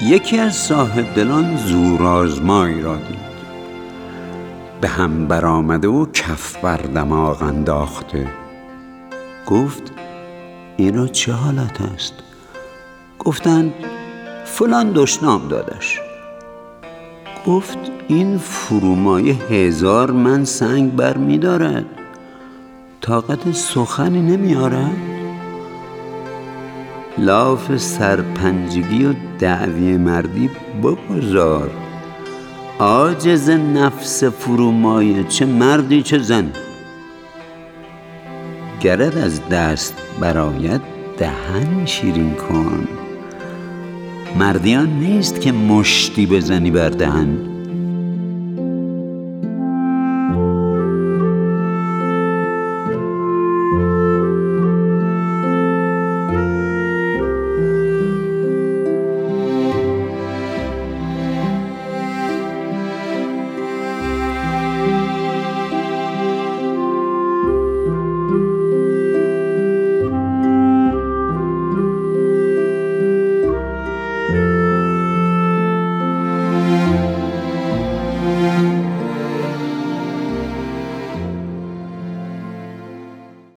یکی از صاحب دلان زورآزمایی را دید، به هم برآمده و کف بر دماغ انداخته. گفت این را چه حالت است؟ گفتند فلان دشنام دادش. گفت این فرومایه 1000 من سنگ بر می دارد، طاقت سخنی نمی آرد؟ لاف سرپنجگی و دعوی مردی بگذار، عاجز نفس فرومایه، چه مردی چه زن. گرت از دست برآید دهن شیرین کن، مردیان نیست که مشتی بزنی بر دهن.